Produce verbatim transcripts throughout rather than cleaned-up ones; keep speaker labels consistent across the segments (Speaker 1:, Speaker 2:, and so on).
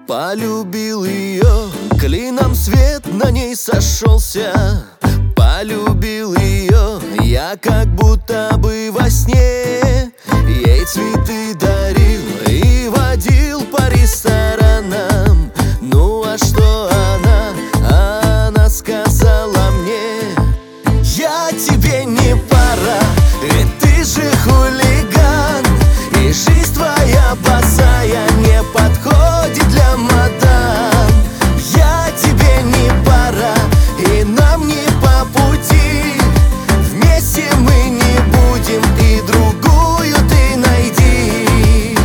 Speaker 1: Полюбил ее, клином свет на ней сошелся. Полюбил ее, я как будто бы во сне. Ей цветы дарил и водил по ресторанам. Ну а что она? Она сказала мне: я тебе не пара, ведь ты же хулиган. И жизнь твоя босая не подходит для мадам. Я тебе не пара, и нам не по пути. Вместе мы не будем, и другую ты найди.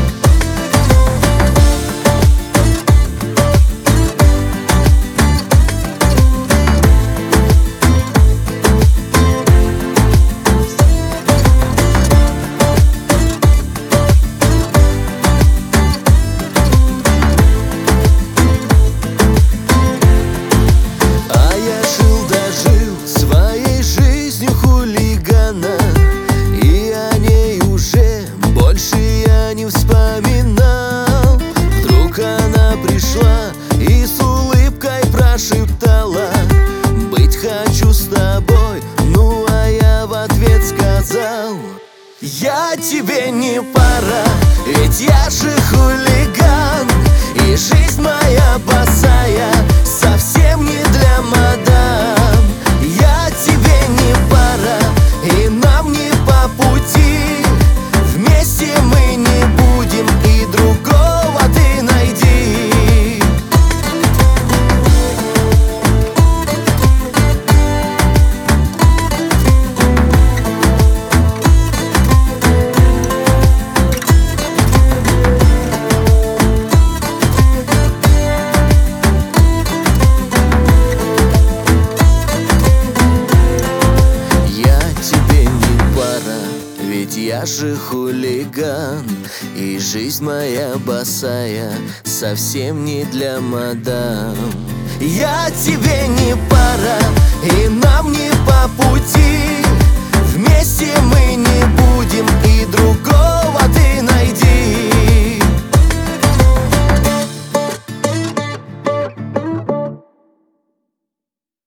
Speaker 1: И о ней уже больше я не вспоминал. Вдруг она пришла и с улыбкой прошептала: быть хочу с тобой. Ну а я в ответ сказал: я тебе не пара, ведь я же хулиган. И жизнь моя босая совсем не для мадам. Я тебе не пара, и нам не по пути. Вместе мы не будем, и другого ты найди. Ведь я же хулиган, и жизнь моя босая совсем не для мадам. Я тебе не пара, и нам не по пути. Вместе мы не будем.